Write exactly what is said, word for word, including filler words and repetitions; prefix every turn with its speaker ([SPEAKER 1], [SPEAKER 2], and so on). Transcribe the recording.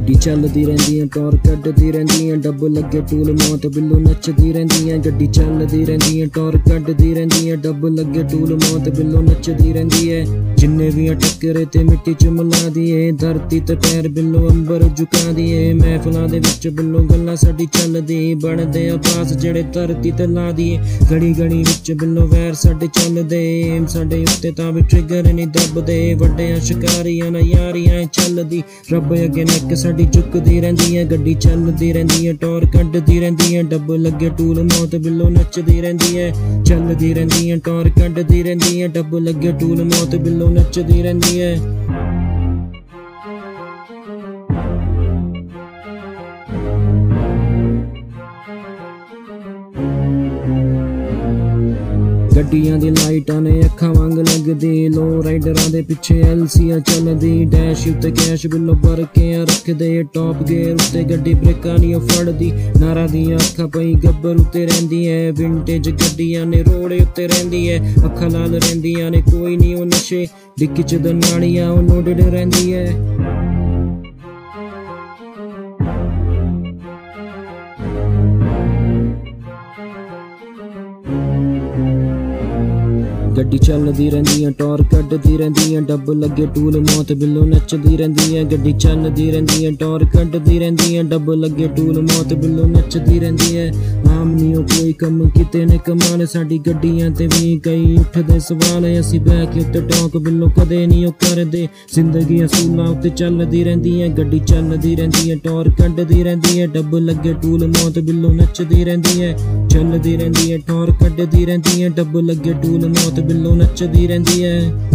[SPEAKER 1] ਗੱਡੀ ਚੱਲਦੀ ਰਹਿੰਦੀ ਐ ਟੌਰ ਕੱਢਦੀ ਰਹਿੰਦੀ ਐ ਡੱਬ ਲੱਗੇ ਟੂਲ ਮੌਤ ਬਿੱਲੋ ਨੱਚਦੀ ਰਹਿੰਦੀ ਐ ਗੱਡੀ ਚੱਲਦੀ ਰਹਿੰਦੀ ਐ ਟੌਰ ਕੱਢਦੀ ਰਹਿੰਦੀ ਐ ਡੱਬ ਲੱਗੇ ਟੂਲ ਮੌਤ ਬਿੱਲੋ ਨੱਚਦੀ ਰਹਿੰਦੀ ਐ ਜਿੰਨੇ ਵੀ ਟੱਕਰੇ ਤੇ ਮਿੱਟੀ ਚ ਮਿਲਾ ਦੀਏ ਧਰਤੀ ਤੇ ਪੈਰ ਬਿੱਲੋ ਅੰਬਰ ਝੁਕਾ ਦੀਏ ਮਹਿਫਲਾਂ ਦੇ ਵਿੱਚ ਬਿੱਲੋ ਗੱਲਾਂ ਸਾਡੀ ਚੱਲਦੀ ਬਣਦੇ ਆ ਪਾਸ ਜਿਹੜੇ ਧਰਤੀ ਤੇ ਲਾ ਦੀਏ ਗੜੀ ਗੜੀ ਵਿੱਚ ਬਿੱਲੋ ਵੈਰ ਸਾਡੇ ਚੱਲਦੇ ਸਾਡੇ ਉੱਤੇ ਤਾਂ ਵੀ ਟ੍ਰਿਗਰ ਨਹੀਂ ਦੱਬਦੇ ਵੱਡਿਆਂ ਸ਼ਿਕਾਰੀਆਂ ਨਾਲ ਯਾਰੀਆਂ ਚੱਲਦੀ ਰੱਬ ਅੱਗੇ ਨੱਕ ਸਾਡੀ ਝੁਕਦੀ ਰਹਿੰਦੀ ਐ ਗੱਡੀ ਚੱਲਦੀ ਰਹਿੰਦੀ ਐ ਟੌਰ ਕੱਢਦੀ ਰਹਿੰਦੀ ਐ ਡੱਬ ਲੱਗੇ ਟੂਲ ਮੌਤ ਬਿੱਲੋ ਨੱਚਦੀ ਰਹਿੰਦੀ ਐ ਚੱਲਦੀ ਰਹਿੰਦੀ ਐ ਟੌਰ ਕੱਢਦੀ ਰਹਿੰਦੀ ਐ ਡੱਬ ਲੱਗੇ ਟੂਲ ਮੌਤ ਬਿੱਲੋ ਨੱਚਦੀ ਰਹਿੰਦੀ ਐ ਗੱਡੀਆਂ ਦੀ ਲਾਈਟਾਂ ਨੇ ਅੱਖਾਂ ਵਾਂਗ ਲੱਗਦੀ ਲੋ ਰਾਈਡਰਾਂ ਦੇ ਪਿੱਛੇ ਐਲਸੀਆਂ ਚੱਲਦੀ ਡੈਸ਼ ਉੱਤੇ ਕੈਸ਼ ਬਿੱਲੋ ਭਰ ਕੇ ਰੱਖਦੇ ਟੌਪ ਗੇਅਰ ਉੱਤੇ ਗੱਡੀ ਬ੍ਰੇਕਾਂ ਨਹੀਂ ਫੜਦੀ ਨਾਰਾਂ ਦੀਆਂ ਅੱਖਾਂ ਪਈ ਗੱਬਰ ਉੱਤੇ ਰਹਿੰਦੀ ਐ ਵਿੰਟੇਜ ਗੱਡੀਆਂ ਨੇ ਰੋੜੇ ਉੱਤੇ ਰਹਿੰਦੀ ਐ ਅੱਖਾਂ ਲਾਲ ਰਹਿੰਦੀਆਂ ਨੇ ਕੋਈ ਨਹੀਂ ਉਹ ਨਸ਼ੇ ਡਿੱਕੀ ਚ ਦਨਾਲੀਆਂ ਉਹ ਲੋਡਡ ਰਹਿੰਦੀ ਐ ਗੱਡੀ ਚੱਲਦੀ ਰਹਿੰਦੀ ਐ ਟੌਰ ਕੱਢਦੀ ਰਹਿੰਦੀ ਐ ਡੱਬ ਲੱਗੇ ਟੂਲ ਮੌਤ ਬਿੱਲੋ ਨੱਚਦੀ ਰਹਿੰਦੀ ਐ ਗੱਡੀ ਚੱਲਦੀ ਰਹਿੰਦੀ ਐ ਟੌਰ ਕੱਢਦੀ ਰਹਿੰਦੀ ਐ ਡੱਬ ਲੱਗੇ ਟੂਲ ਮੌਤ ਬਿੱਲੋ ਨੱਚਦੀ ਰਹਿੰਦੀ ਐ ਆਮ ਨਹੀਂ ਉਹ ਕੋਈ ਕੰਮ ਕਿਤੇ ਨੇ ਕਮਾਲ ਸਾਡੀ ਗੱਡੀਆਂ ਤੇ ਵੀ ਕਈ ਉੱਠਦੇ ਸਵਾਲ ਅਸੀਂ ਬਹਿ ਕੇ ਉੱਤੇ ਟੌਕ ਬਿੱਲੋ ਕਦੇ ਨਹੀਂ ਉਹ ਕਰਦੇ ਜ਼ਿੰਦਗੀ ਅਸੂਲਾਂ ਉੱਤੇ ਚੱਲਦੀ ਰਹਿੰਦੀ ਐ ਗੱਡੀ ਚੱਲਦੀ ਰਹਿੰਦੀ ਐ ਟੌਰ ਕੱਢਦੀ ਰਹਿੰਦੀ ਐ ਡੱਬ ਲੱਗੇ ਟੂਲ ਮੌਤ ਬਿੱਲੋ ਨੱਚਦੀ ਰਹਿੰਦੀ ਐ ਚੱਲਦੀ ਰਹਿੰਦੀ ਐ ਟੌਰ ਕੱਢਦੀ ਰਹਿੰਦੀ ਐ ਡੱਬ ਲੱਗੇ ਟੂਲ ਮੌਤ ਬਿੱਲੋ ਨੱਚਦੀ ਰਹਿੰਦੀ ਐ